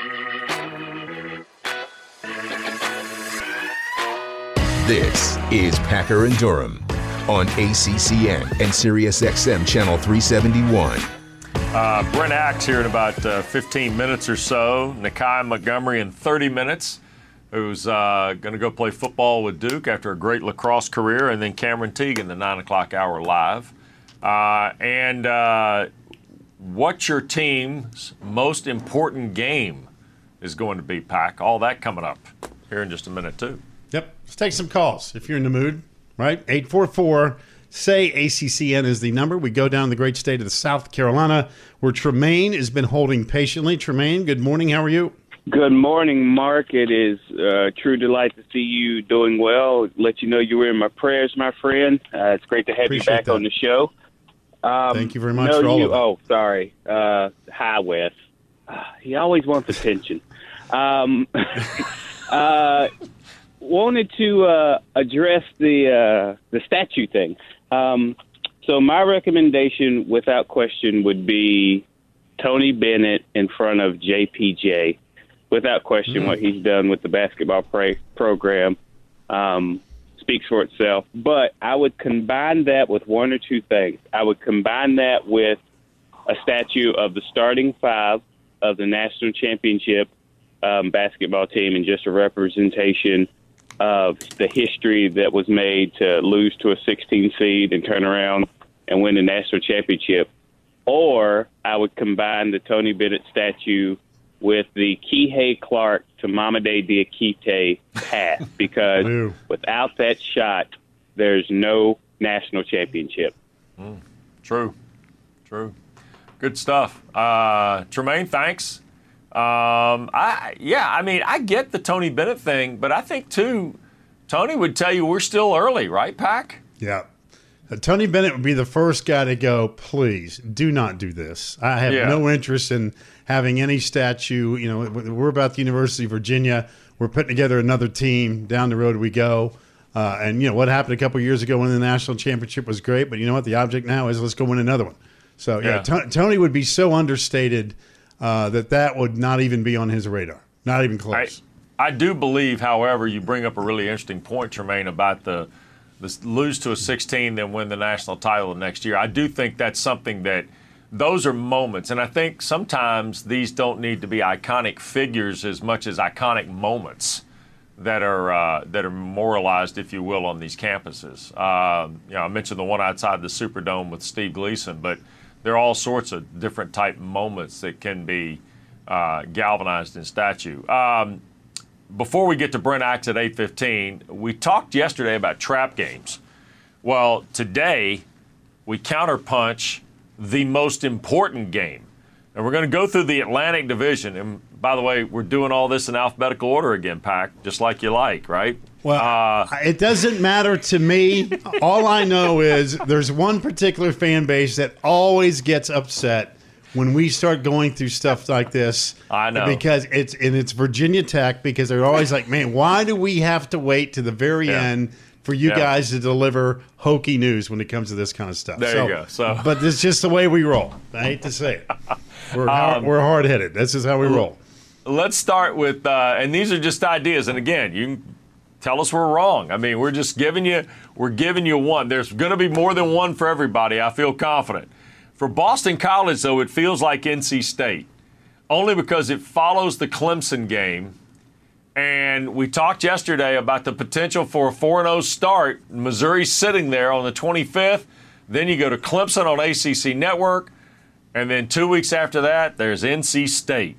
This is Packer and Durham on ACCN and SiriusXM Channel 371. Brent Axe here in about 15 minutes or so. Nakai Montgomery in 30 minutes, who's going to go play football with Duke after a great lacrosse career, and then Cameron Teague in the 9 o'clock hour live. What your team's most important game is going to be, Pack. All that coming up here in just a minute, too. Yep. Let's take some calls if you're in the mood, right? 844-SAY-ACCN is the number. We go down the great state of South Carolina, where Tremaine has been holding patiently. Tremaine, good morning. How are you? Good morning, Mark. It is a true delight to see you doing well. Let you know you were in my prayers, my friend. It's great to have Appreciate you back that. on the show. Thank you very much for all of it. Oh, sorry. Hi, Wes. He always wants attention. Wanted to address the statue thing. So my recommendation, without question, would be Tony Bennett in front of JPJ. Without question, what he's done with the basketball program speaks for itself. But I would combine that with one or two things. I would combine that with a statue of the starting five of the national championship basketball team, and just a representation of the history that was made to lose to a 16 seed and turn around and win the national championship. Or I would combine the Tony Bennett statue with the Kihei Clark to Mamadi Diakite pass, because without that shot, there's no national championship. True. Good stuff. Tremaine, thanks. I get the Tony Bennett thing, but I think, too, Tony would tell you we're still early, right, Pack? Yeah. Tony Bennett would be the first guy to go, please, do not do this. I have no interest in having any statue. You know, we're about the University of Virginia. We're putting together another team. Down the road we go. And, you know, what happened a couple years ago when the national championship was great, but you know what? The object now is let's go win another one. So, Tony would be so understated that would not even be on his radar. Not even close. I do believe, however, you bring up a really interesting point, Tremaine, about the lose to a 16, then win the national title the next year. I do think that's something that those are moments, and I think sometimes these don't need to be iconic figures as much as iconic moments that are memorialized, if you will, on these campuses. I mentioned the one outside the Superdome with Steve Gleason, but there are all sorts of different type moments that can be galvanized in statue. Before we get to Brent Axe at 8:15, we talked yesterday about trap games. Well, today we counterpunch the most important game. And we're going to go through the Atlantic Division. And by the way, we're doing all this in alphabetical order again, Pack, just like you like, right? Well, it doesn't matter to me. All I know is there's one particular fan base that always gets upset when we start going through stuff like this. I know. Because it's Virginia Tech, because they're always like, man, why do we have to wait to the very end for you guys to deliver hokey news when it comes to this kind of stuff? There you go. But it's just the way we roll. I hate to say it. We're hard-headed. This is how we roll. Let's start with, and these are just ideas. And again, you can tell us we're wrong. I mean, we're giving you one. There's going to be more than one for everybody. I feel confident. For Boston College, though, it feels like NC State, only because it follows the Clemson game. And we talked yesterday about the potential for a 4-0 start. Missouri's sitting there on the 25th. Then you go to Clemson on ACC Network. And then 2 weeks after that, there's NC State.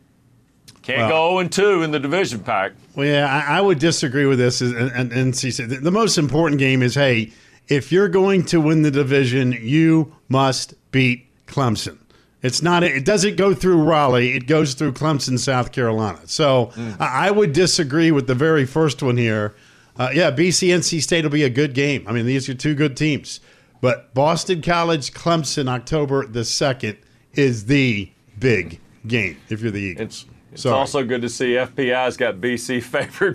Can't go 0-2 in the division, Pack. Well, yeah, I would disagree with this. And NC State. The most important game is, hey, if you're going to win the division, you must beat Clemson. It's not. It doesn't go through Raleigh. It goes through Clemson, South Carolina. So I would disagree with the very first one here. BC NC State will be a good game. I mean, these are two good teams. But Boston College, Clemson, October the 2nd is the big game if you're the Eagles. It's also good to see FPI's got BC favored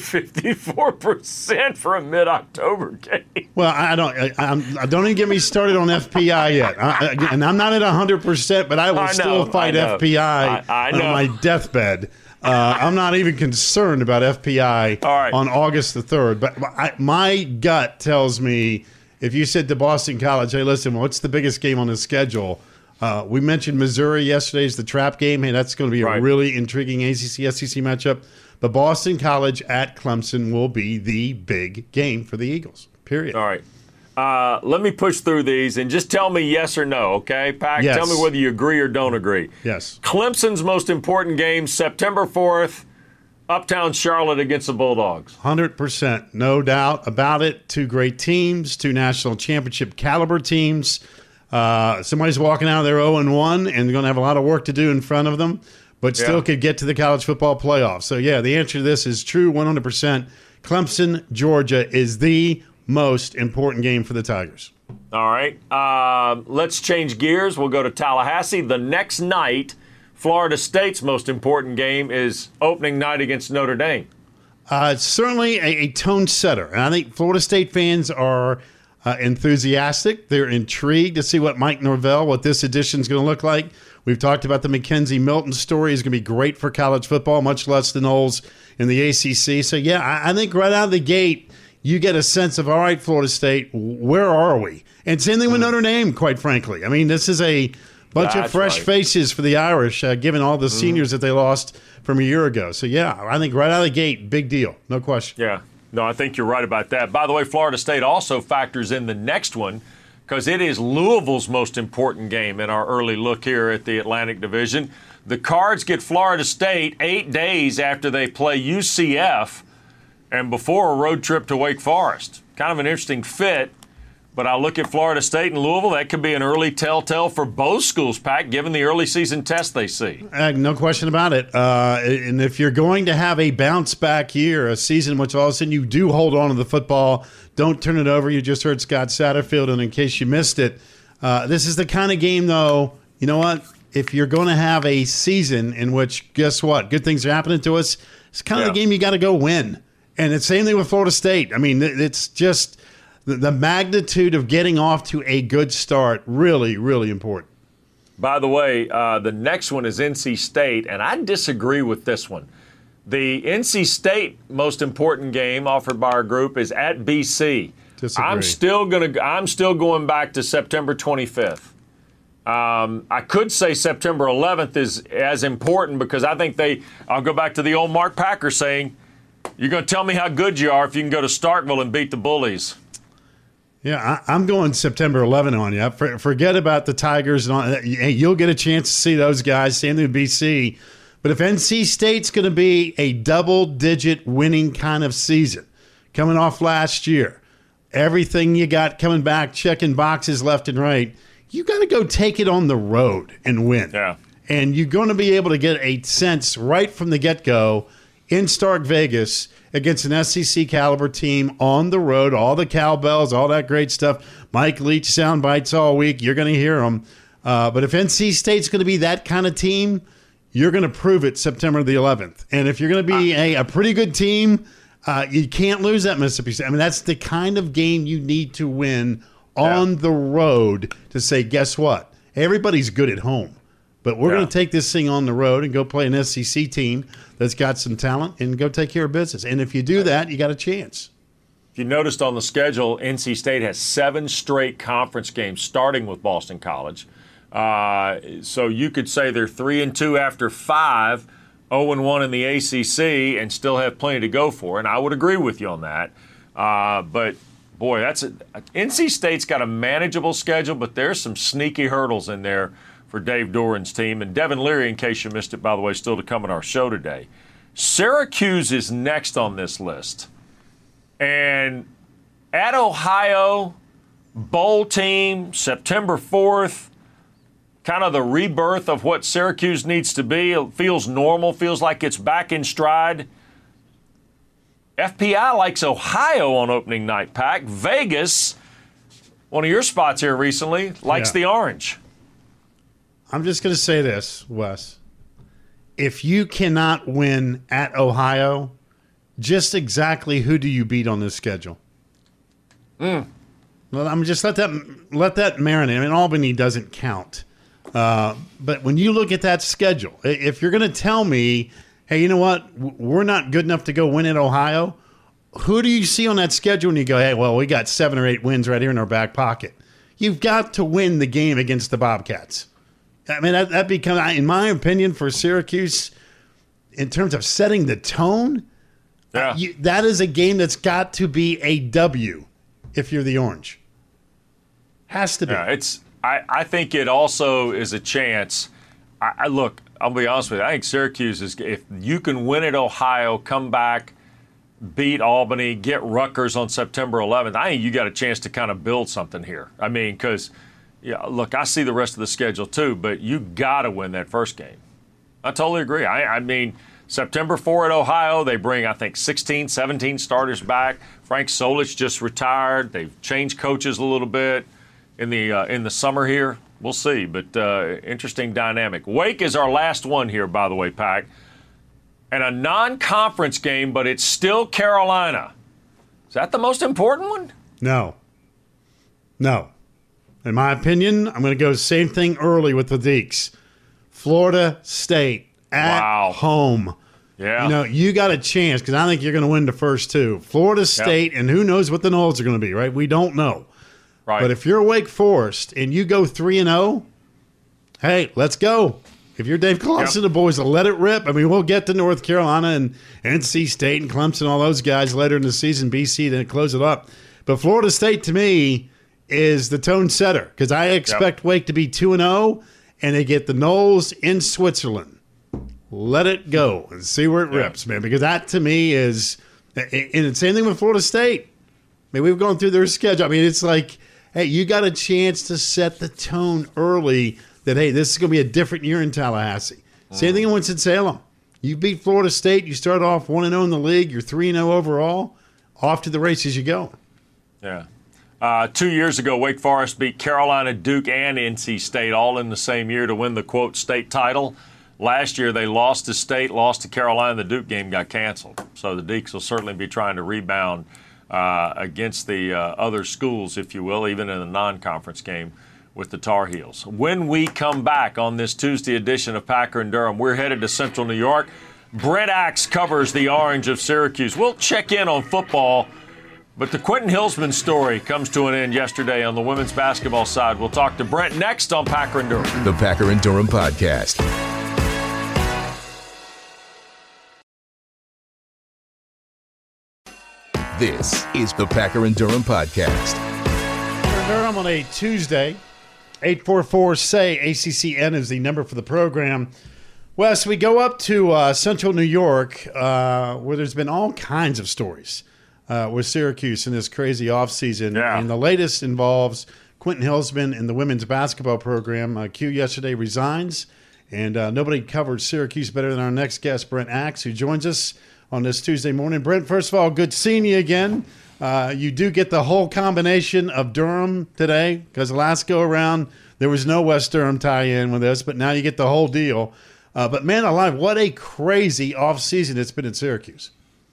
54% for a mid-October game. Well, I don't even get me started on FPI yet. And I'm not at 100%, but I will still fight FPI on my deathbed. I'm not even concerned about FPI on August the 3rd. But my gut tells me, if you said to Boston College, hey, listen, what's the biggest game on the schedule? We mentioned Missouri yesterday's the trap game. Hey, that's going to be a really intriguing ACC-SEC matchup. But Boston College at Clemson will be the big game for the Eagles, period. All right. Let me push through these and just tell me yes or no, okay, Pac? Yes. Tell me whether you agree or don't agree. Yes. Clemson's most important game, September 4th, Uptown Charlotte against the Bulldogs. 100%. No doubt about it. Two great teams, two national championship caliber teams. Somebody's walking out of there 0-1 and they're going to have a lot of work to do in front of them, but still could get to the college football playoff. So, the answer to this is true 100%. Clemson, Georgia is the most important game for the Tigers. All right. Let's change gears. We'll go to Tallahassee. The next night, Florida State's most important game is opening night against Notre Dame. It's certainly a tone setter, and I think Florida State fans are enthusiastic. They're intrigued to see what Mike Norvell, what this edition is going to look like. We've talked about the Mackenzie Milton story is going to be great for college football, much less the Noles in the ACC. So, I think right out of the gate, you get a sense of, all right, Florida State, where are we? And same thing with Notre Dame, quite frankly. I mean, this is a bunch of fresh faces for the Irish, given all the seniors that they lost from a year ago. So, I think right out of the gate, big deal. No question. Yeah. No, I think you're right about that. By the way, Florida State also factors in the next one because it is Louisville's most important game in our early look here at the Atlantic Division. The Cards get Florida State 8 days after they play UCF and before a road trip to Wake Forest. Kind of an interesting fit. But I look at Florida State and Louisville, that could be an early telltale for both schools, Pat, given the early season test they see. No question about it. And if you're going to have a bounce-back year, a season in which all of a sudden you do hold on to the football, don't turn it over. You just heard Scott Satterfield, and in case you missed it, this is the kind of game, though, you know what? If you're going to have a season in which, guess what, good things are happening to us, it's kind of the game you got to go win. And it's the same thing with Florida State. I mean, it's just the magnitude of getting off to a good start, really, really important. By the way, the next one is NC State, and I disagree with this one. The NC State most important game offered by our group is at BC. Disagree. I'm still going back to September 25th. I could say September 11th is as important because I think I'll go back to the old Mark Packer saying, you're going to tell me how good you are if you can go to Starkville and beat the Bullies. Yeah, I'm going September 11 on you. Forget about the Tigers. And all. You'll get a chance to see those guys. Same thing with BC. But if NC State's going to be a double-digit winning kind of season, coming off last year, everything you got coming back, checking boxes left and right, you got to go take it on the road and win. Yeah. And you're going to be able to get a sense right from the get-go in Stark Vegas against an SEC caliber team on the road, all the cowbells, all that great stuff. Mike Leach sound bites all week. You're going to hear them. But if NC State's going to be that kind of team, you're going to prove it September the 11th. And if you're going to be a pretty good team, you can't lose that Mississippi State. I mean, that's the kind of game you need to win on the road to say, guess what? Everybody's good at home. But we're going to take this thing on the road and go play an SEC team that's got some talent and go take care of business. And if you do that, you got a chance. If you noticed on the schedule, NC State has 7 straight conference games starting with Boston College. So you could say they're 3-2 after 5, 0-1 in the ACC, and still have plenty to go for. And I would agree with you on that. But, boy, NC State's got a manageable schedule, but there's some sneaky hurdles in there for Dave Doran's team. And Devin Leary, in case you missed it, by the way, still to come on our show today. Syracuse is next on this list. And at Ohio, bowl team, September 4th, kind of the rebirth of what Syracuse needs to be. It feels normal, feels like it's back in stride. FPI likes Ohio on opening night, Pack. Vegas, one of your spots here recently, likes the Orange. I'm just going to say this, Wes. if you cannot win at Ohio, just exactly who do you beat on this schedule? Well, I'm just let that marinate. I mean, Albany doesn't count. But when you look at that schedule, if you're going to tell me, hey, you know what, we're not good enough to go win at Ohio, who do you see on that schedule and you go, hey, well, we got 7 or 8 wins right here in our back pocket? You've got to win the game against the Bobcats. I mean, that becomes, in my opinion, for Syracuse, in terms of setting the tone, that is a game that's got to be a W if you're the Orange. Has to be. Yeah, I think it also is a chance. Look, I'll be honest with you. I think Syracuse is, if you can win at Ohio, come back, beat Albany, get Rutgers on September 11th, I think you got a chance to kind of build something here. I mean, because, look, I see the rest of the schedule too, but you got to win that first game. I totally agree. I mean, September 4 at Ohio, they bring, I think, 16, 17 starters back. Frank Solich just retired. They've changed coaches a little bit in the summer here. We'll see, but interesting dynamic. Wake is our last one here, by the way, Pack. And a non-conference game, but it's still Carolina. Is that the most important one? No. In my opinion, I'm going to go the same thing early with the Deeks. Florida State at home. Yeah. You got a chance because I think you're going to win the first two. Florida State, and who knows what the Noles are going to be, right? We don't know. Right. But if you're Wake Forest and you go 3-0, hey, let's go. If you're Dave Clawson, the boys will let it rip. I mean, we'll get to North Carolina and NC State and Clemson, all those guys later in the season, BC, then close it up. But Florida State, to me, is the tone setter because I expect Wake to be 2-0, and they get the Noles in Switzerland. Let it go and see where it rips, man, because that, to me, is – and the same thing with Florida State. I mean, we've gone through their schedule. I mean, it's like, hey, you got a chance to set the tone early that, hey, this is going to be a different year in Tallahassee. Same thing in Winston-Salem. You beat Florida State. You start off 1-0 in the league. You're 3-0 overall. Off to the races you go. Yeah. 2 years ago, Wake Forest beat Carolina, Duke, and NC State all in the same year to win the, quote, state title. Last year, they lost to State, lost to Carolina. The Duke game got canceled. So the Deeks will certainly be trying to rebound against the other schools, if you will, even in a non-conference game with the Tar Heels. When we come back on this Tuesday edition of Packer and Durham, we're headed to Central New York. Brent Axe covers the Orange of Syracuse. We'll check in on football, but the Quentin Hillsman story comes to an end yesterday on the women's basketball side. We'll talk to Brent next on Packer and Durham. The Packer and Durham Podcast. This is the Packer and Durham Podcast. Durham on a Tuesday. 844-SAY, ACCN is the number for the program. Wes, we go up to Central New York where there's been all kinds of stories with Syracuse in this crazy offseason. Yeah. And the latest involves Quentin Hillsman in the women's basketball program. Q yesterday resigns, and nobody covered Syracuse better than our next guest, Brent Axe, who joins us on this Tuesday morning. Brent, first of all, good seeing you again. You do get the whole combination of Durham today because last go around there was no West Durham tie-in with this, but now you get the whole deal. But man alive, what a crazy offseason it's been in Syracuse.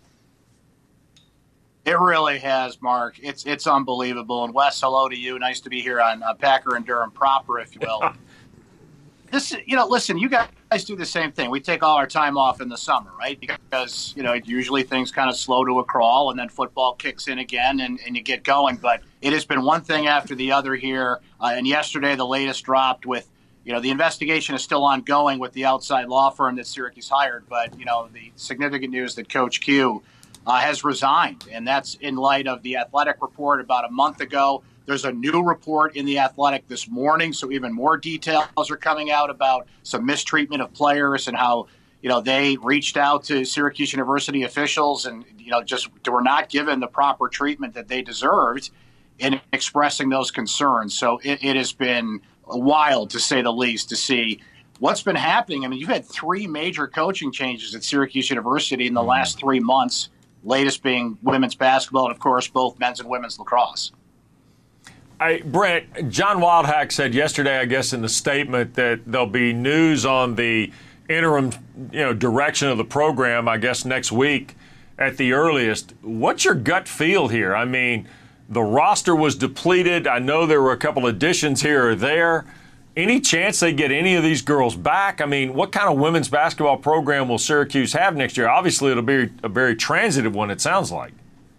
It really has, Mark. It's unbelievable. And Wes, hello to you. Nice to be here on Packer and Durham proper, if you will. This, listen, you guys do the same thing. We take all our time off in the summer, right? Because, usually things kind of slow to a crawl and then football kicks in again and you get going. But it has been one thing after the other here. And yesterday, the latest dropped with, the investigation is still ongoing with the outside law firm that Syracuse hired. But, the significant news that Coach Q has resigned. And that's in light of the Athletic report about a month ago. There's a new report in the Athletic this morning, so even more details are coming out about some mistreatment of players and how, they reached out to Syracuse University officials and, just were not given the proper treatment that they deserved in expressing those concerns. So it has been wild, to say the least, to see what's been happening. I mean, you've had 3 major coaching changes at Syracuse University in the last 3 months, latest being women's basketball and, of course, both men's and women's lacrosse. Brent, John Wildhack said yesterday, I guess, in the statement that there'll be news on the interim, direction of the program, I guess, next week at the earliest. What's your gut feel here? I mean, the roster was depleted. I know there were a couple additions here or there. Any chance they get any of these girls back? I mean, what kind of women's basketball program will Syracuse have next year? Obviously, it'll be a very transitive one, it sounds like.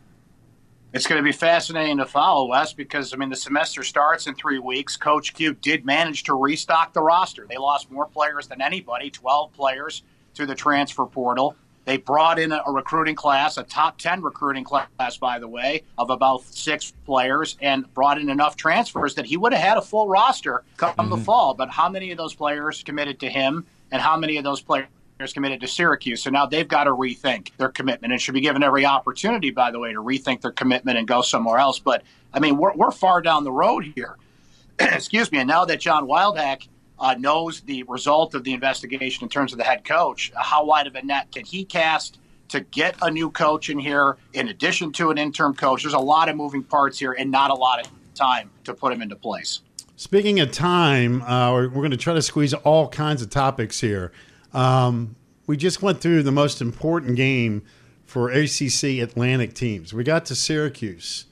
It's going to be fascinating to follow, Wes, because, the semester starts in 3 weeks. Coach Q did manage to restock the roster. They lost more players than anybody, 12 players to the transfer portal. They brought in a recruiting class, a top 10 recruiting class, by the way, of about 6 players, and brought in enough transfers that he would have had a full roster come the fall. But how many of those players committed to him, and how many of those players committed to Syracuse? So now they've got to rethink their commitment, and should be given every opportunity, by the way, to rethink their commitment and go somewhere else. But, we're far down the road here. Excuse me. And now that John Wildhack knows the result of the investigation in terms of the head coach, how wide of a net can he cast to get a new coach in here in addition to an interim coach? There's a lot of moving parts here and not a lot of time to put them into place. Speaking of time, we're going to try to squeeze all kinds of topics here. We just went through the most important game for ACC Atlantic teams. We got to Syracuse.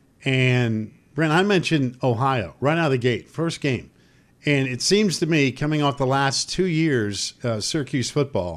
And, Brent, I mentioned Ohio right out of the gate, first game. And it seems to me, coming off the last 2 years, Syracuse football,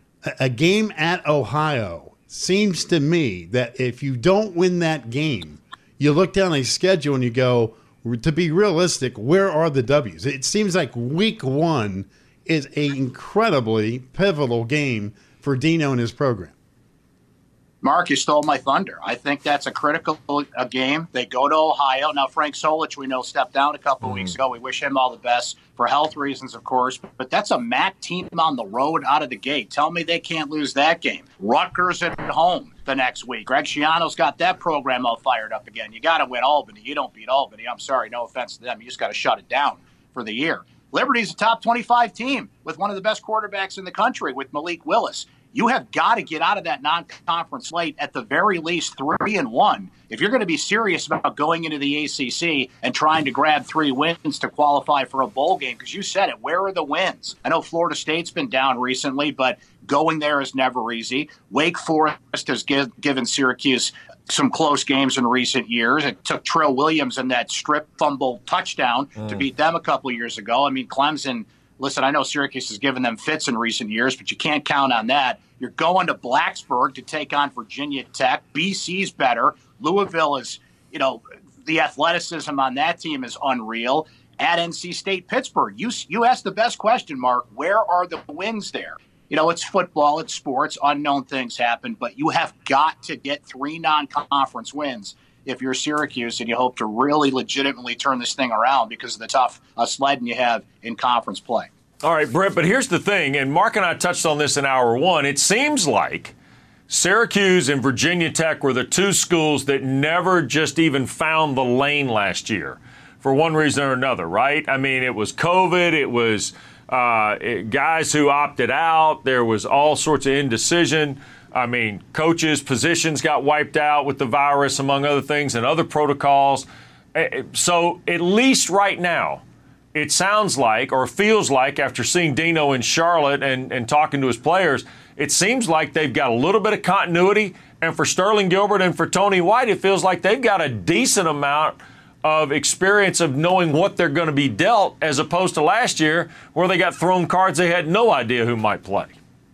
a game at Ohio seems to me that if you don't win that game, you look down a schedule and you go, to be realistic, where are the W's? It seems like week 1 is an incredibly pivotal game for Dino and his program. Mark, you stole my thunder. I think that's a critical game. They go to Ohio. Now, Frank Solich, we know, stepped down a couple of weeks ago. We wish him all the best for health reasons, of course. But that's a MAC team on the road out of the gate. Tell me they can't lose that game. Rutgers at home the next week. Greg Schiano's got that program all fired up again. You got to win Albany. You don't beat Albany. I'm sorry, no offense to them. You just got to shut it down for the year. Liberty's a top 25 team with one of the best quarterbacks in the country with Malik Willis. You have got to get out of that non-conference slate at the very least 3-1 if you're going to be serious about going into the ACC and trying to grab 3 wins to qualify for a bowl game. Because you said it, where are the wins? I know Florida State's been down recently, but going there is never easy. Wake Forest has given Syracuse some close games in recent years. It took Trill Williams in that strip fumble touchdown to beat them a couple of years ago. Clemson. Listen, I know Syracuse has given them fits in recent years, but you can't count on that. You're going to Blacksburg to take on Virginia Tech. BC's better. Louisville is, the athleticism on that team is unreal. At NC State, Pittsburgh. You asked the best question, Mark. Where are the wins there? It's football, it's sports, unknown things happen, but you have got to get 3 non-conference wins if you're Syracuse and you hope to really legitimately turn this thing around because of the tough sledding you have in conference play. All right, Brent, but here's the thing, and Mark and I touched on this in hour 1. It seems like Syracuse and Virginia Tech were the 2 schools that never just even found the lane last year for one reason or another, right? It was COVID. It was guys who opted out. There was all sorts of indecision. Coaches' positions got wiped out with the virus, among other things, and other protocols. So at least right now, it sounds like or feels like after seeing Dino in Charlotte and talking to his players, it seems like they've got a little bit of continuity. And for Sterling Gilbert and for Tony White, it feels like they've got a decent amount of experience of knowing what they're going to be dealt as opposed to last year where they got thrown cards they had no idea who might play.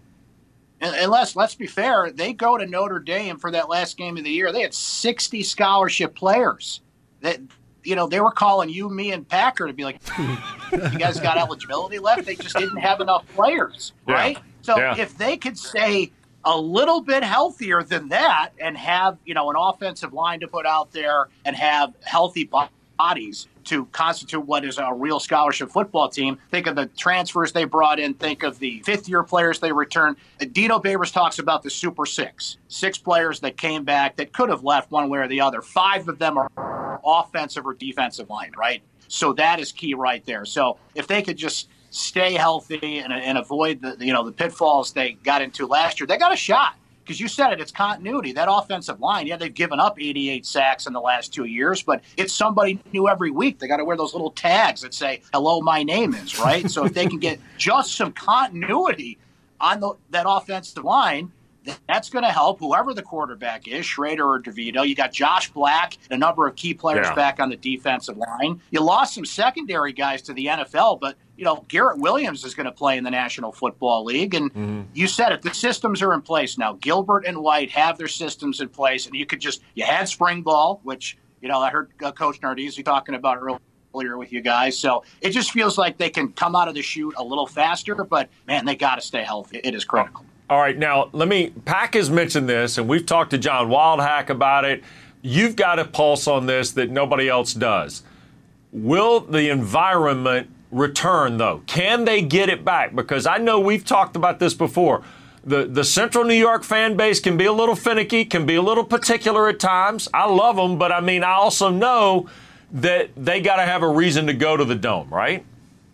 And let's be fair, they go to Notre Dame for that last game of the year. They had 60 scholarship players. They were calling you, me, and Packer to be like, you guys got eligibility left? They just didn't have enough players, right? So if they could stay a little bit healthier than that and have, an offensive line to put out there and have healthy bodies to constitute what is a real scholarship football team. Think of the transfers they brought in. Think of the fifth-year players they returned. Dino Babers talks about the Super Six. 6 players that came back that could have left one way or the other. 5 of them are offensive or defensive line, right? So that is key right there. So if they could just stay healthy and avoid the pitfalls they got into last year, they got a shot. because you said it, it's continuity. That offensive line, yeah, they've given up 88 sacks in the last 2 years, but it's somebody new every week. They got to wear those little tags that say, hello, my name is, right? So if they can get just some continuity on that offensive line, that's going to help whoever the quarterback is, Schrader or DeVito. You got Josh Black, a number of key players back on the defensive line. You lost some secondary guys to the NFL, but, Garrett Williams is going to play in the National Football League. And you said it, the systems are in place now. Gilbert and White have their systems in place. And you had spring ball, which, I heard Coach Nardizzi talking about earlier with you guys. So it just feels like they can come out of the chute a little faster, but, man, they got to stay healthy. It is critical. All right, now Pack has mentioned this, and we've talked to John Wildhack about it. You've got a pulse on this that nobody else does. Will the environment return, though? Can they get it back? Because I know we've talked about this before. The Central New York fan base can be a little finicky, can be a little particular at times. I love them, but, I also know that they got to have a reason to go to the Dome, right?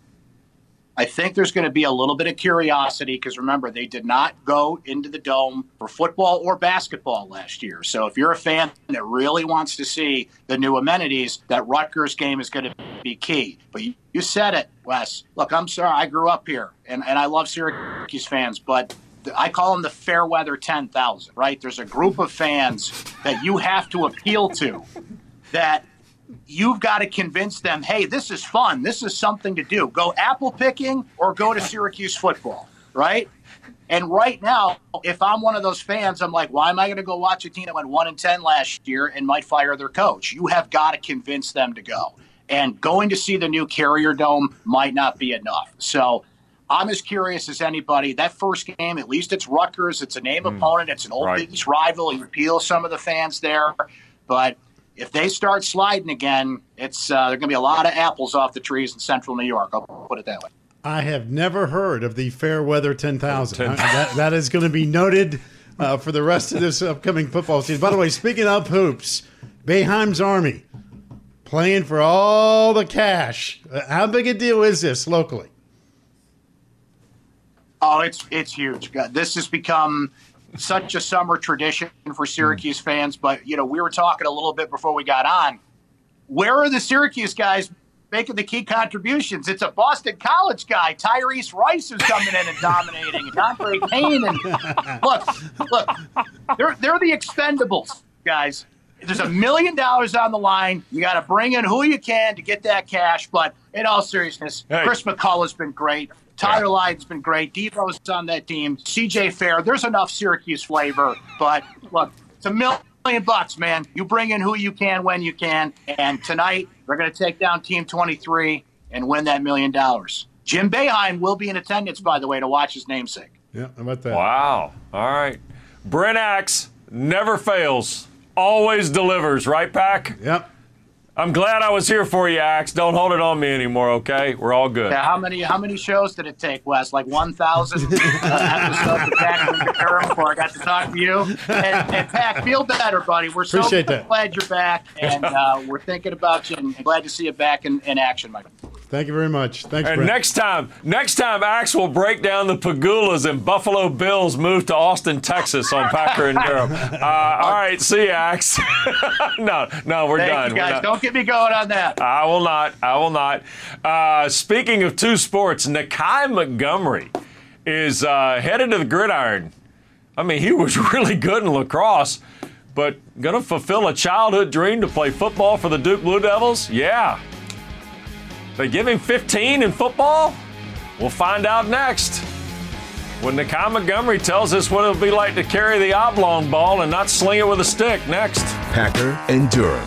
I think there's going to be a little bit of curiosity because, remember, they did not go into the Dome for football or basketball last year. So if you're a fan that really wants to see the new amenities, that Rutgers game is going to be key. But you said it, Wes. Look, I'm sorry. I grew up here, and I love Syracuse fans, but I call them the Fairweather 10,000, right? There's a group of fans that you have to appeal to that you've got to convince them, hey, this is fun. This is something to do. Go apple picking or go to Syracuse football, right? And right now, if I'm one of those fans, I'm like, why am I going to go watch a team that went 1-10 last year and might fire their coach? You have got to convince them to go. And going to see the new Carrier Dome might not be enough. So I'm as curious as anybody. That first game, at least it's Rutgers. It's a name opponent. It's an old Big East rival. You appeal some of the fans there. But if they start sliding again, it's there are going to be a lot of apples off the trees in Central New York. I'll put it that way. I have never heard of the Fairweather 10,000. That is going to be noted for the rest of this upcoming football season. By the way, speaking of hoops, Boeheim's Army playing for all the cash. How big a deal is this locally? Oh, it's huge. This has become such a summer tradition for Syracuse fans. But, we were talking a little bit before we got on. Where are the Syracuse guys making the key contributions? It's a Boston College guy. Tyrese Rice is coming in and dominating. And Andre Payne. And look, they're the expendables, guys. There's $1 million on the line. You got to bring in who you can to get that cash. But in all seriousness, Chris McCullough has been great. Tyler Lyden's been great. Devo's on that team. CJ Fair. There's enough Syracuse flavor. But look, it's $1 million, man. You bring in who you can when you can. And tonight, they're going to take down Team 23 and win that $1 million. Jim Boeheim will be in attendance, by the way, to watch his namesake. Yeah, how about that? Wow. All right. Brent Axe never fails. Always delivers, right, Pack? Yep. I'm glad I was here for you, Axe. Don't hold it on me anymore, okay? We're all good. Yeah, how many shows did it take, Wes? Like 1,000 episodes of Pack before I got to talk to you? And Pack, feel better, buddy. We're so glad you're back, and we're thinking about you and glad to see you back in action, Mike. Thank you very much. Thanks, and Brent. next time, Axe will break down the Pagulas and Buffalo Bills move to Austin, Texas on Packer and Durham. All right, see you, Axe. No, we're done. Thank you, guys. Don't get me going on that. I will not. Speaking of two sports, Nakai Montgomery is headed to the gridiron. He was really good in lacrosse, but going to fulfill a childhood dream to play football for the Duke Blue Devils? Yeah. They give him 15 in football? We'll find out next. When Nakai Montgomery tells us what it'll be like to carry the oblong ball and not sling it with a stick. Next. Packer and Durham.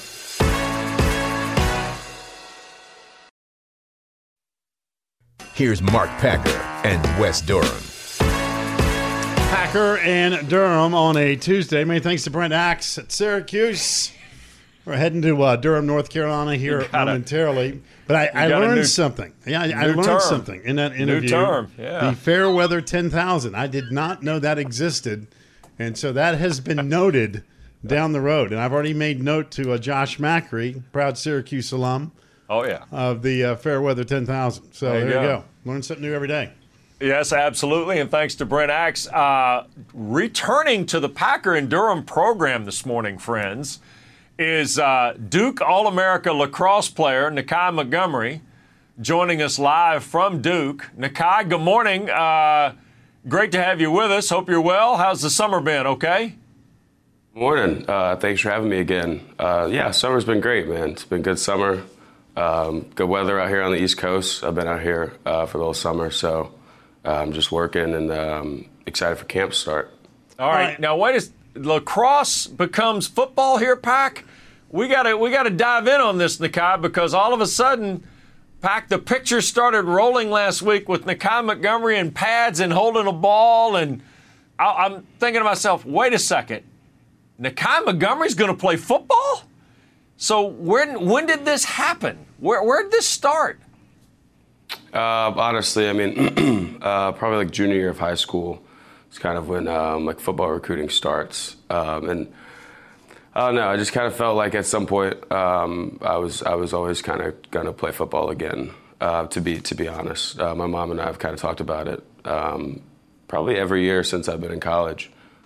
Here's Mark Packer and Wes Durham. Packer and Durham on a Tuesday. Many thanks to Brent Axe at Syracuse. We're heading to Durham, North Carolina here momentarily. But I learned something. Yeah, I learned something in that interview. New term, yeah. The Fairweather 10,000. I did not know that existed. And so that has been noted down the road. And I've already made note to Josh Macri, proud Syracuse alum. Oh, yeah. Of the Fairweather 10,000. So there you go. Learn something new every day. Yes, absolutely. And thanks to Brent Axe. Returning to the Packer and Durham program this morning, friends, is Duke All-America lacrosse player Nakai Montgomery joining us live from Duke. Nakai, good morning. Great to have you with us. Hope you're well. How's the summer been? Okay? Morning. Thanks for having me again. Summer's been great, man. It's been a good summer. Good weather out here on the East Coast. I've been out here for the whole summer, so I'm just working and excited for camp start. All right. Now, lacrosse becomes football here, Pack? We gotta dive in on this, Nakai, because all of a sudden, Pack, the pictures started rolling last week with Nakai Montgomery in pads and holding a ball, and I'm thinking to myself, wait a second, Nakai Montgomery's going to play football? So when did this happen? Where did this start? Honestly, I mean, probably like junior year of high school. It's kind of when like football recruiting starts, and I don't know. I just kind of felt like at some point I was always kind of gonna play football again. To be honest, my mom and I have kind of talked about it probably every year since I've been in college,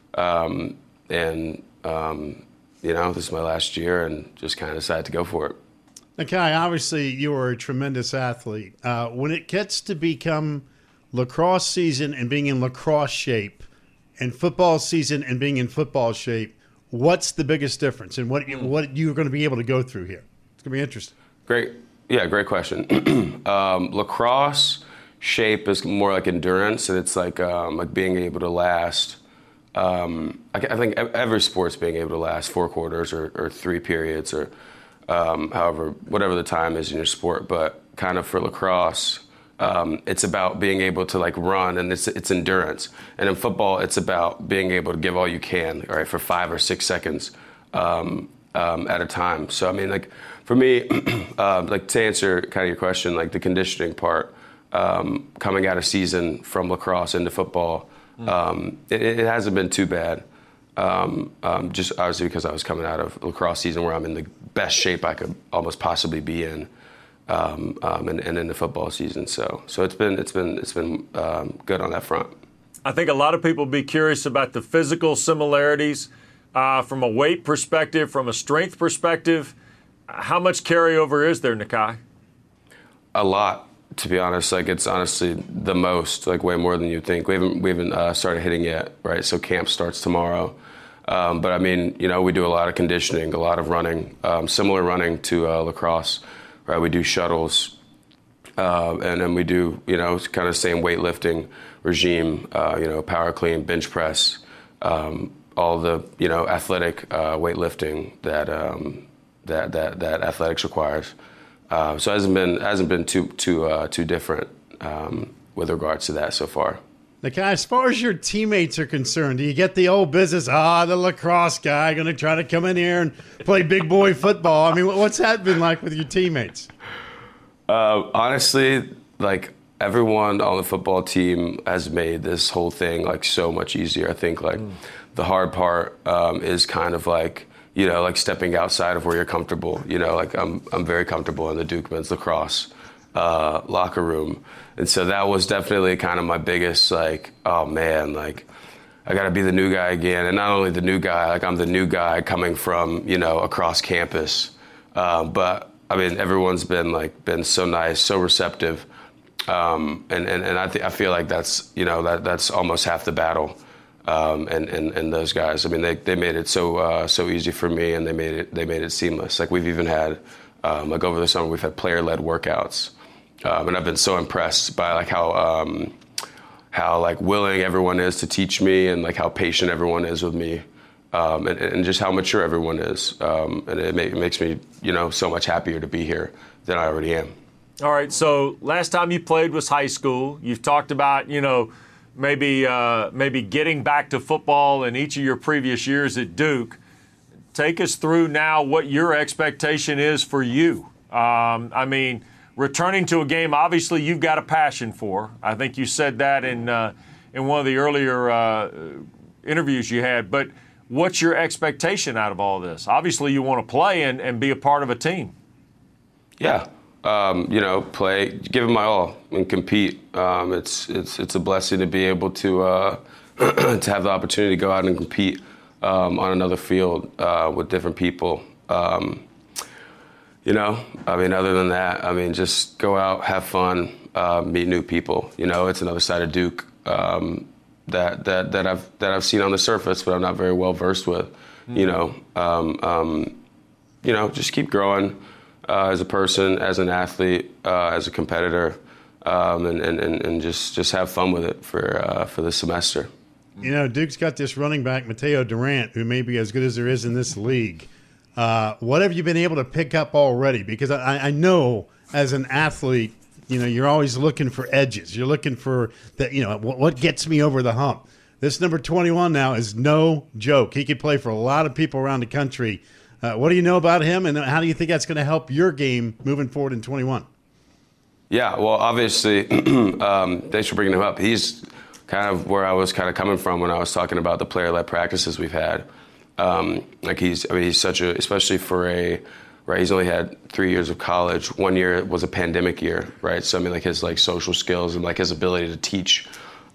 this is my last year, and just kind of decided to go for it. Nakai, obviously you are a tremendous athlete. When it gets to become lacrosse season and being in lacrosse shape, and football season and being in football shape, what's the biggest difference, and what you're going to be able to go through here? It's going to be interesting. Great question. Lacrosse shape is more like endurance, and it's like being able to last. I think every sport's being able to last 4 quarters or 3 periods or whatever the time is in your sport. But kind of for lacrosse, it's about being able to like run, and it's endurance. And in football, it's about being able to give all you can, all right, for 5 or 6 seconds at a time. So I mean, like for me, like to answer kind of your question, like the conditioning part, coming out of season from lacrosse into football, it hasn't been too bad. Just obviously because I was coming out of lacrosse season where I'm in the best shape I could almost possibly be in. And in the football season, so it's been good on that front. I think a lot of people be curious about the physical similarities from a weight perspective, from a strength perspective. How much carryover is there, Nakai? A lot, to be honest. Like it's honestly the most, like way more than you think. We haven't started hitting yet, right? So camp starts tomorrow. But I mean, we do a lot of conditioning, a lot of running, similar running to lacrosse. Right, we do shuttles, and then we do, kind of same weightlifting regime, power clean, bench press, all the, athletic weightlifting that athletics requires. So it hasn't been too different with regards to that so far. Nakai, as far as your teammates are concerned, do you get the old business, the lacrosse guy going to try to come in here and play big boy football? I mean, what's that been like with your teammates? Honestly, like everyone on the football team has made this whole thing like so much easier. I think like the hard part is kind of like, like stepping outside of where you're comfortable. Like I'm very comfortable in the Duke men's lacrosse locker room. And so that was definitely kind of my biggest, like, oh man, like I got to be the new guy again. And not only the new guy, like I'm the new guy coming from, across campus. But I mean, everyone's been so nice, so receptive. And I feel like that's, that's almost half the battle. And those guys, I mean, they made it so easy for me, and they made it seamless. Like we've even had, like over the summer, we've had player-led workouts. And I've been so impressed by like how like willing everyone is to teach me, and like how patient everyone is with me, and just how mature everyone is. And it makes me, so much happier to be here than I already am. All right. So last time you played was high school. You've talked about, maybe getting back to football in each of your previous years at Duke. Take us through now what your expectation is for you. I mean, returning to a game, obviously you've got a passion for. I think you said that in one of the earlier interviews you had. But what's your expectation out of all this? Obviously you want to play and be a part of a team. Yeah. play, give it my all and compete. It's a blessing to be able to to have the opportunity to go out and compete on another field with different people. Other than that, just go out, have fun, meet new people. It's another side of Duke that I've seen on the surface, but I'm not very well versed with. Just keep growing as a person, as an athlete, as a competitor, and just have fun with it for the semester. Duke's got this running back, Mateo Durant, who may be as good as there is in this league. What have you been able to pick up already? Because I know as an athlete, you're always looking for edges. You're looking for that, what gets me over the hump. This number 21 now is no joke. He could play for a lot of people around the country. What do you know about him, and how do you think that's going to help your game moving forward in 21? Yeah, well, obviously, thanks for bringing him up. He's kind of where I was kind of coming from when I was talking about the player-led practices we've had. He's such a, especially for he's only had 3 years of college. 1 year was a pandemic year, right? So his social skills and his ability to teach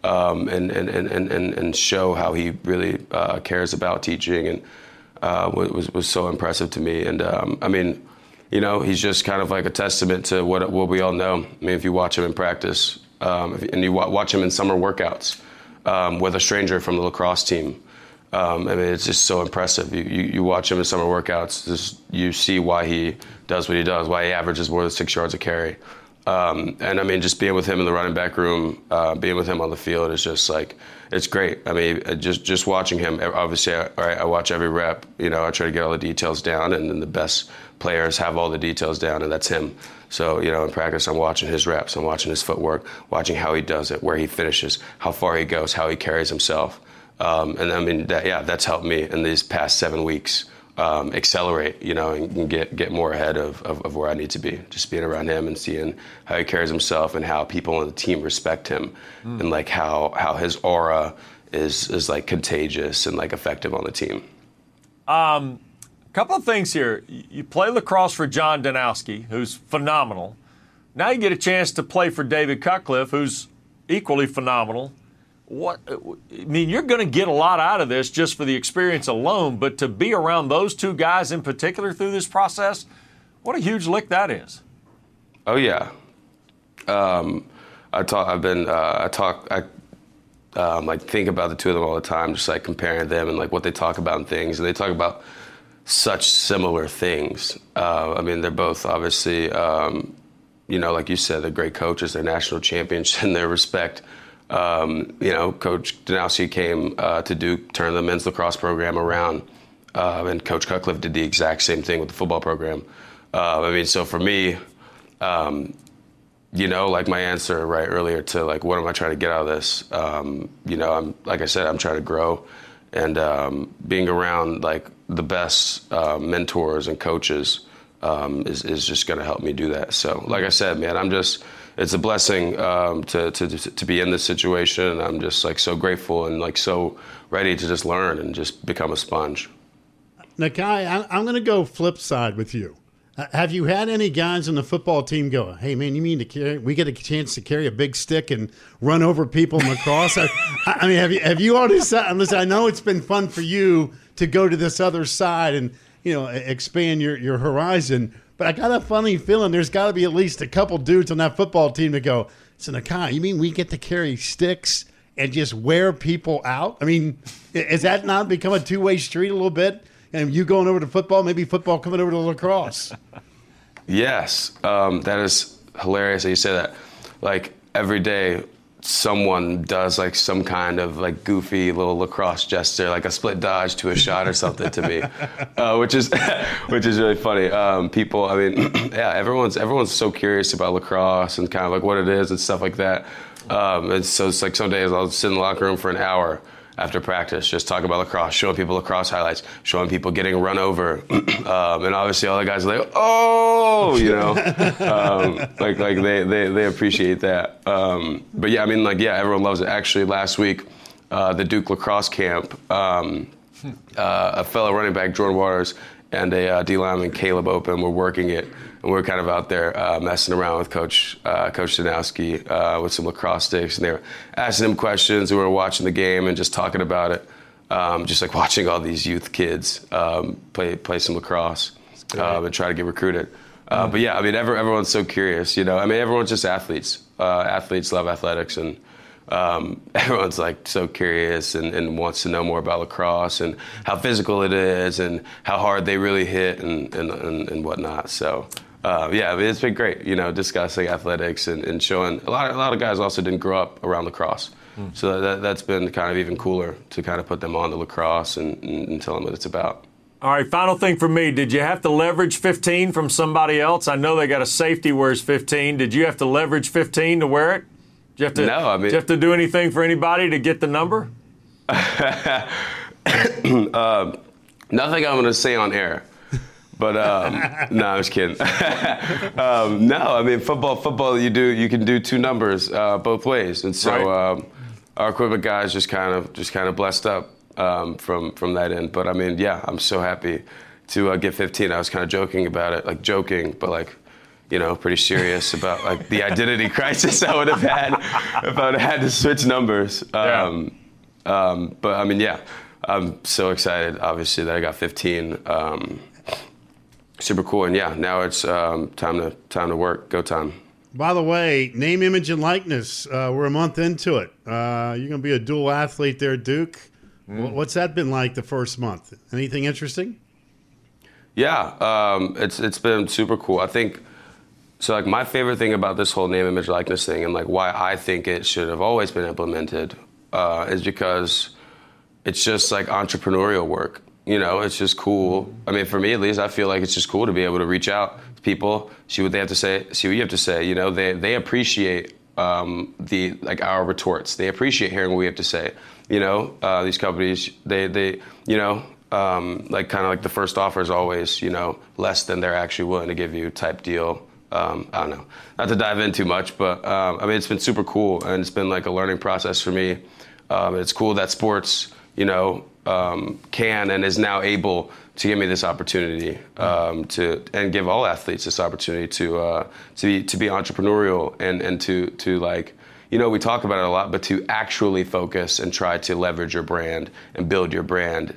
and show how he really cares about teaching and was so impressive to me. And he's just kind of like a testament to what we all know. If you watch him in practice and you watch him in summer workouts with a stranger from the lacrosse team, it's just so impressive. You watch him in summer workouts, you see why he does what he does, why he averages more than 6 yards a carry. Just being with him in the running back room, being with him on the field is just it's great. Just watching him, obviously I watch every rep, I try to get all the details down, and then the best players have all the details down, and that's him. So, in practice, I'm watching his reps, I'm watching his footwork, watching how he does it, where he finishes, how far he goes, how he carries himself. That's helped me in these past 7 weeks. Accelerate, and get more ahead of where I need to be. Just being around him and seeing how he carries himself and how people on the team respect him, and how his aura is contagious and effective on the team. Couple of things here. You play lacrosse for John Danowski, who's phenomenal. Now you get a chance to play for David Cutcliffe, who's equally phenomenal. You're going to get a lot out of this just for the experience alone, but to be around those two guys in particular through this process, what a huge lick that is. Oh yeah. I think about the two of them all the time, just comparing them and what they talk about and things, and they talk about such similar things. They're both obviously, like you said, they're great coaches, they're national champions in their respect. Coach Danowski came to Duke, turned the men's lacrosse program around, and Coach Cutcliffe did the exact same thing with the football program. So for me, my answer right earlier to what am I trying to get out of this? I'm like I said, I'm trying to grow, and being around the best mentors and coaches is just going to help me do that. So like I said, man, it's a blessing to be in this situation, and I'm just so grateful and so ready to just learn and just become a sponge. Nakai, I'm going to go flip side with you. Have you had any guys on the football team go, hey man, you mean we get a chance to carry a big stick and run over people in lacrosse? Have you already said? Listen, I know it's been fun for you to go to this other side and expand your horizon. But I got a funny feeling there's got to be at least a couple dudes on that football team to go, so Nakai, you mean we get to carry sticks and just wear people out? Is that not become a two-way street a little bit? And you going over to football, maybe football coming over to lacrosse? Yes. That is hilarious that you say that. Every day, someone does some kind of goofy little lacrosse gesture, a split dodge to a shot or something to me, which is really funny. People, everyone's so curious about lacrosse and kind of what it is and stuff like that. And so it's some days I'll sit in the locker room for an hour after practice, just talking about lacrosse, showing people lacrosse highlights, showing people getting run over, and obviously all the guys are they appreciate that. But yeah, everyone loves it. Actually, last week, the Duke lacrosse camp, a fellow running back, Jordan Waters, and a D lineman, Caleb Open, were working it. And we were kind of out there messing around with Coach Danowski with some lacrosse sticks. And they were asking him questions. We were watching the game and just talking about it. Just like watching all these youth kids play some lacrosse and try to get recruited. But yeah, I mean, everyone's so curious, you know. I mean, everyone's just athletes. Athletes love athletics, and everyone's like so curious and wants to know more about lacrosse and how physical it is and how hard they really hit and whatnot. So yeah, I mean, it's been great, you know, discussing athletics and showing a lot of guys also didn't grow up around lacrosse. So that's been kind of even cooler to kind of put them on the lacrosse and tell them what it's about. All right, final thing for me. Did you have to leverage 15 from somebody else? I know they got a safety wears 15. Did you have to leverage 15 to wear it? Did you have to, no, I mean, did you have to do anything for anybody to get the number? Nothing I'm going to say on air. But no, I was kidding. No, I mean football. You can do two numbers both ways, and so right. Our equipment guys just kind of blessed up from that end. But I mean, yeah, I'm so happy to get 15. I was kind of joking about it, but like, you know, pretty serious about like the identity crisis I would have had if I would have had to switch numbers. Yeah. But I mean, yeah, I'm so excited, obviously, that I got 15. Super cool, and yeah, now it's time to work. Go time. By the way, name, image, and likeness. We're a month into it. You're going to be a dual athlete there, Duke. What's that been like the first month? Anything interesting? Yeah, it's been super cool. I think so. Like my favorite thing about this whole name, image, likeness thing, and like why I think it should have always been implemented, is because it's just like entrepreneurial work. You know, it's just cool. I mean, for me at least, I feel like it's just cool to be able to reach out to people, see what they have to say, see what you have to say. You know, they appreciate our retorts. They appreciate hearing what we have to say. You know, these companies, they you know, like kind of like the first offer is always, you know, less than they're actually willing to give you type deal. I don't know, not to dive in too much, but I mean, it's been super cool, and it's been like a learning process for me. It's cool that sports, you know, can and is now able to give me this opportunity and give all athletes this opportunity to be entrepreneurial and to like, you know, we talk about it a lot, but to actually focus and try to leverage your brand and build your brand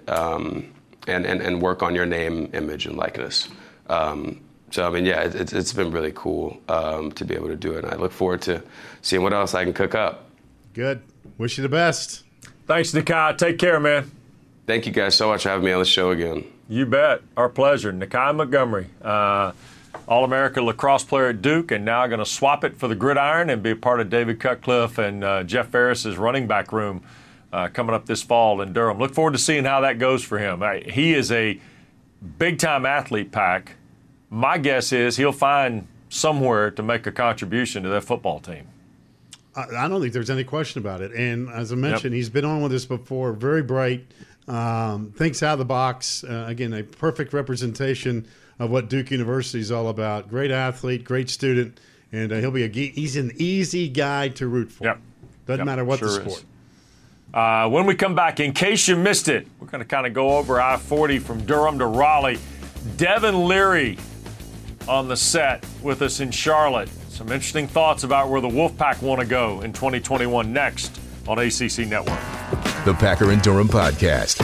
and work on your name, image, and likeness. So I mean, yeah, it's been really cool to be able to do it, and I look forward to seeing what else I can cook up. Good. Wish you the best. Thanks, Nakai. Take care, man. Thank you guys so much for having me on the show again. You bet. Our pleasure. Nakai Montgomery, All-America lacrosse player at Duke, and now going to swap it for the gridiron and be a part of David Cutcliffe and Jeff Ferris's running back room coming up this fall in Durham. Look forward to seeing how that goes for him. He is a big-time athlete, Pack. My guess is he'll find somewhere to make a contribution to that football team. I don't think there's any question about it. And as I mentioned, He's been on with us before, very bright, thinks out of the box. Again, a perfect representation of what Duke University is all about. Great athlete, great student, and he's an easy guy to root for. Yep. Doesn't matter what the sport. When we come back, in case you missed it, we're going to kind of go over I-40 from Durham to Raleigh. Devin Leary on the set with us in Charlotte. Some interesting thoughts about where the Wolfpack want to go in 2021 next on ACC Network. The Packer and Durham Podcast.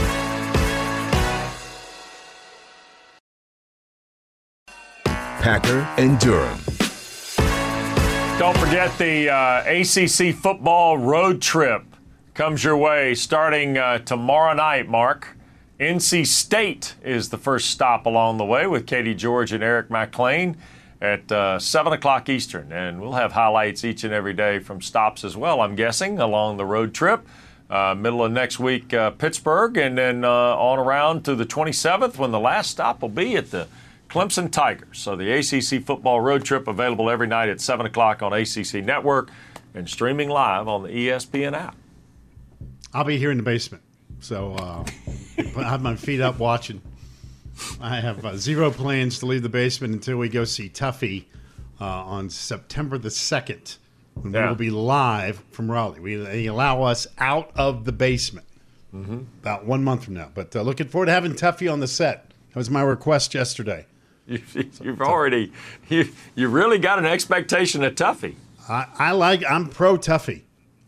Packer and Durham. Don't forget the ACC football road trip comes your way starting tomorrow night, Mark. NC State is the first stop along the way with Katie George and Eric McLean at 7 o'clock Eastern. And we'll have highlights each and every day from stops as well, I'm guessing, along the road trip. Middle of next week, Pittsburgh, and then on around to the 27th when the last stop will be at the Clemson Tigers. So the ACC football road trip available every night at 7 o'clock on ACC Network and streaming live on the ESPN app. I'll be here in the basement. So I have my feet up watching. I have zero plans to leave the basement until we go see Tuffy on September the 2nd. When we will be live from Raleigh. They allow us out of the basement about 1 month from now. But looking forward to having Tuffy on the set That was my request yesterday. You've already you really got an expectation of Tuffy. I'm pro Tuffy.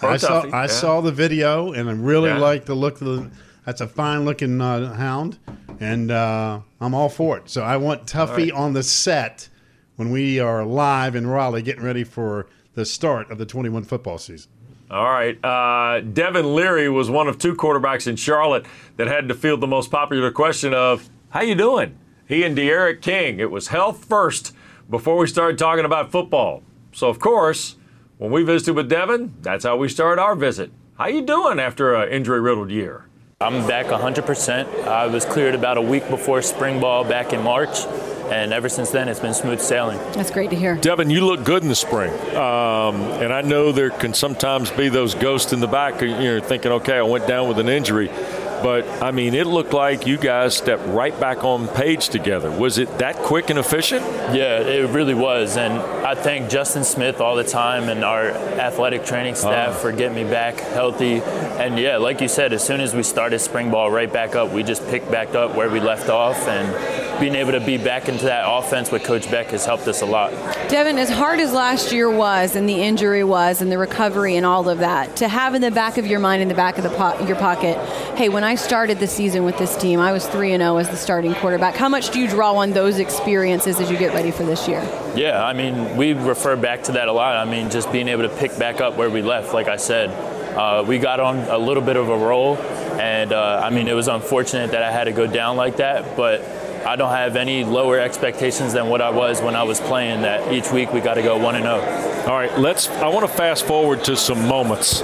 I saw the video and I really like the look of the. That's a fine looking hound, and I'm all for it. So I want Tuffy on the set when we are live in Raleigh, getting ready for the start of the 21 football season. All right. Devin Leary was one of 2 quarterbacks in Charlotte that had to field the most popular question of, how you doing? He and De'Aaron King. It was health first before we started talking about football. So, of course, when we visited with Devin, that's how we started our visit. How you doing after an injury-riddled year? I'm back 100%. I was cleared about a week before spring ball back in March. And ever since then, it's been smooth sailing. That's great to hear. Devin, you look good in the spring. And I know there can sometimes be those ghosts in the back. You're thinking, okay, I went down with an injury. But, I mean, it looked like you guys stepped right back on page together. Was it that quick and efficient? Yeah, it really was. And I thank Justin Smith all the time and our athletic training staff for getting me back healthy. And, yeah, like you said, as soon as we started spring ball right back up, we just picked back up where we left off. And being able to be back into that offense with Coach Beck has helped us a lot. Devin, as hard as last year was and the injury was and the recovery and all of that, to have in the back of your mind, in the back of your pocket, hey, when I started the season with this team, I was 3-0 as the starting quarterback. How much do you draw on those experiences as you get ready for this year? Yeah, I mean, we refer back to that a lot. I mean, just being able to pick back up where we left, like I said. We got on a little bit of a roll, and, I mean, it was unfortunate that I had to go down like that, but I don't have any lower expectations than what I was when I was playing, that each week we got to go 1-0. All right, I want to fast forward to some moments.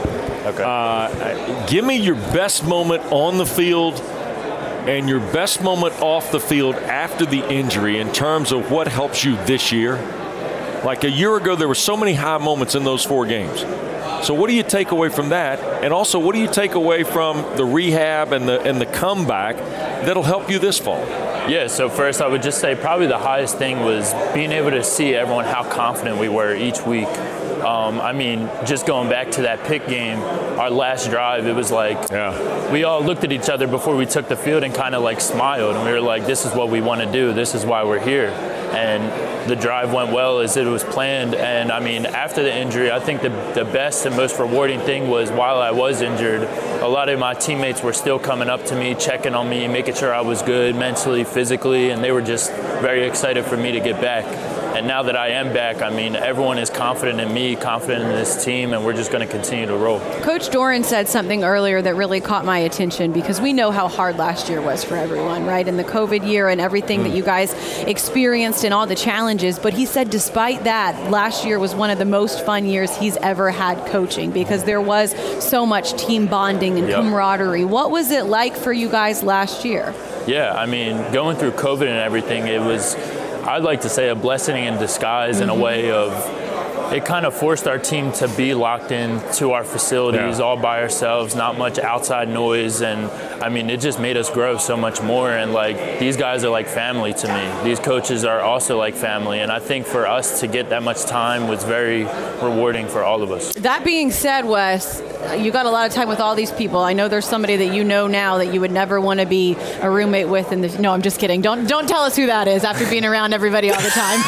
Okay. Give me your best moment on the field and your best moment off the field after the injury in terms of what helps you this year. Like a year ago, there were so many high moments in those 4 games. So what do you take away from that? And also, what do you take away from the rehab and the comeback that'll help you this fall? Yeah, so first I would just say probably the highest thing was being able to see everyone how confident we were each week. I mean, just going back to that pick game, our last drive, it was like we all looked at each other before we took the field and kind of like smiled. And we were like, this is what we want to do. This is why we're here. And the drive went well as it was planned. And, I mean, after the injury, I think the best and most rewarding thing was while I was injured, a lot of my teammates were still coming up to me, checking on me, making sure I was good mentally, physically, and they were just very excited for me to get back. And now that I am back, I mean, everyone is confident in me, confident in this team, and we're just going to continue to roll. Coach Doran said something earlier that really caught my attention because we know how hard last year was for everyone, right? And the COVID year and everything that you guys experienced and all the challenges. But he said despite that, last year was one of the most fun years he's ever had coaching because there was so much team bonding and camaraderie. What was it like for you guys last year? Yeah, I mean, going through COVID and everything, it was, I'd like to say, a blessing in disguise in a way of it kind of forced our team to be locked in to our facilities all by ourselves, not much outside noise. And I mean, it just made us grow so much more. And like, these guys are like family to me. These coaches are also like family. And I think for us to get that much time was very rewarding for all of us. That being said, Wes, you got a lot of time with all these people. I know there's somebody that you know now that you would never want to be a roommate with. No, I'm just kidding. Don't tell us who that is after being around everybody all the time.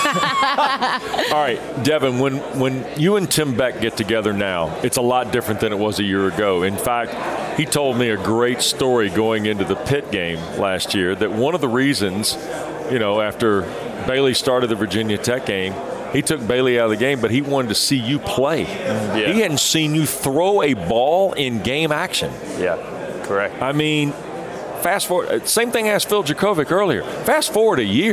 All right, Devin, when you and Tim Beck get together now, it's a lot different than it was a year ago. In fact, he told me a great story going into the Pitt game last year that one of the reasons, after Bailey started the Virginia Tech game, he took Bailey out of the game, but he wanted to see you play. Yeah. He hadn't seen you throw a ball in game action. Yeah, correct. I mean, fast forward. Same thing asked Phil Jakovic earlier. Fast forward a year.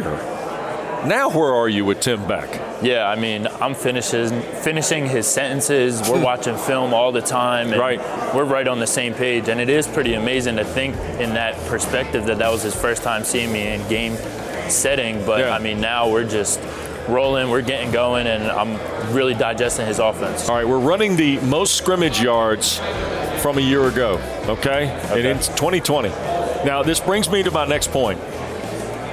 Now where are you with Tim Beck? Yeah, I mean, I'm finishing his sentences. We're watching film all the time. And we're right on the same page. And it is pretty amazing to think in that perspective that was his first time seeing me in game setting. But, I mean, now we're just rolling, we're getting going, and I'm really digesting his offense. All right, we're running the most scrimmage yards from a year ago, okay? And it's 2020. Now, this brings me to my next point.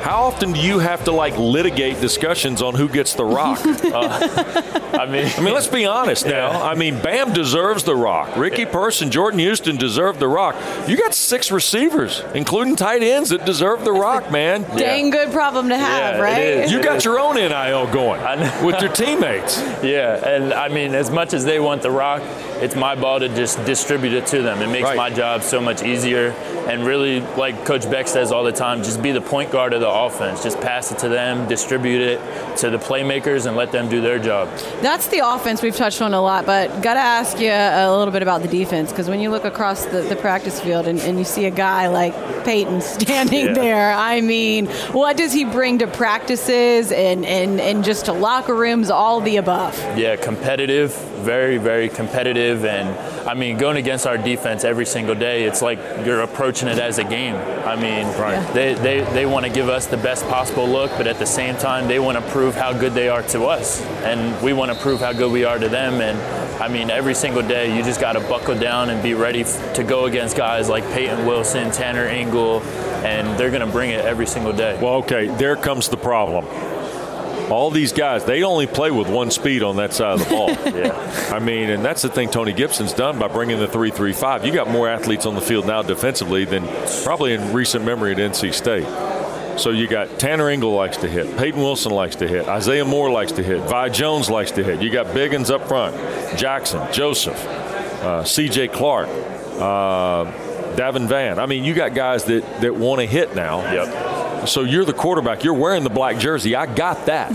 how often do you have to litigate discussions on who gets the rock? I mean, let's be honest now. I mean, Bam deserves the rock. Ricky Person, Jordan Houston deserve the rock. You got 6 receivers, including tight ends, that deserve the rock, man. Dang good problem to have, right? It is. You got your own NIL going with your teammates. Yeah, and I mean, as much as they want the rock, it's my ball to just distribute it to them. It makes my job so much easier. And really, like Coach Beck says all the time, just be the point guard of the offense. Just pass it to them, distribute it to the playmakers, and let them do their job. That's the offense we've touched on a lot, but got to ask you a little bit about the defense, because when you look across the practice field and you see a guy like Peyton standing there, I mean, what does he bring to practices and just to locker rooms, all the above? Yeah, competitive, very, very competitive. And, I mean, going against our defense every single day, it's like you're approaching it as a game. I mean, they want to give us the best possible look, but at the same time, they want to prove how good they are to us. And we want to prove how good we are to them. And, I mean, every single day, you just got to buckle down and be ready to go against guys like Peyton Wilson, Tanner Ingle, and they're going to bring it every single day. Well, okay, there comes the problem. All these guys, they only play with one speed on that side of the ball. I mean, and that's the thing Tony Gibson's done by bringing the 3-3-5. You got more athletes on the field now defensively than probably in recent memory at NC State. So you got Tanner Ingle likes to hit. Peyton Wilson likes to hit. Isaiah Moore likes to hit. Vi Jones likes to hit. You got Biggins up front. Jackson, Joseph, C.J. Clark, Davin Vann. I mean, you got guys that want to hit now. Yep. So you're the quarterback. You're wearing the black jersey. I got that.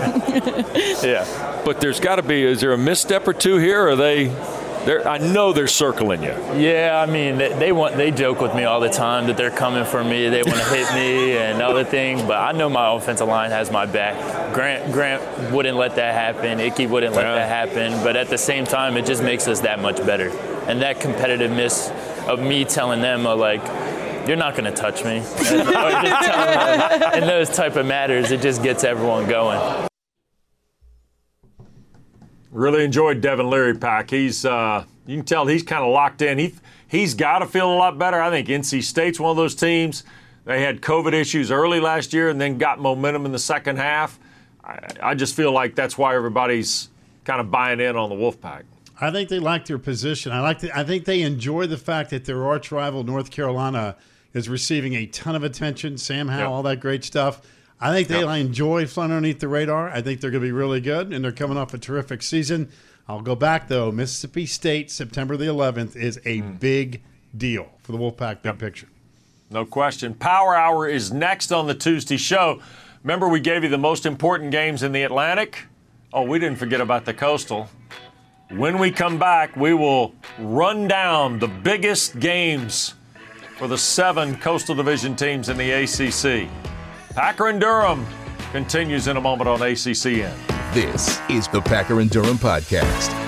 But there's got to be, is there a misstep or two here? Or are they I know they're circling you. Yeah, I mean, they joke with me all the time that they're coming for me. They want to hit me and other things, but I know my offensive line has my back. Grant wouldn't let that happen. Icky wouldn't let that happen. But at the same time, it just makes us that much better. And that competitiveness of me telling them, like, you're not going to touch me. Or just telling them, in those type of matters, it just gets everyone going. Really enjoyed Devin Leary, Pack. He's you can tell he's kind of locked in. He's got to feel a lot better. I think NC State's one of those teams. They had COVID issues early last year and then got momentum in the second half. I just feel like that's why everybody's kind of buying in on the Wolfpack. I think they like their position. I think they enjoy the fact that their arch rival North Carolina is receiving a ton of attention. Sam Howell, all that great stuff. I think they enjoy flying underneath the radar. I think they're going to be really good, and they're coming off a terrific season. I'll go back, though. Mississippi State, September the 11th, is a big deal for the Wolfpack big picture. No question. Power Hour is next on the Tuesday show. Remember we gave you the most important games in the Atlantic? Oh, we didn't forget about the Coastal. When we come back, we will run down the biggest games for the 7 Coastal Division teams in the ACC. Packer and Durham continues in a moment on ACCN. This is the Packer and Durham Podcast.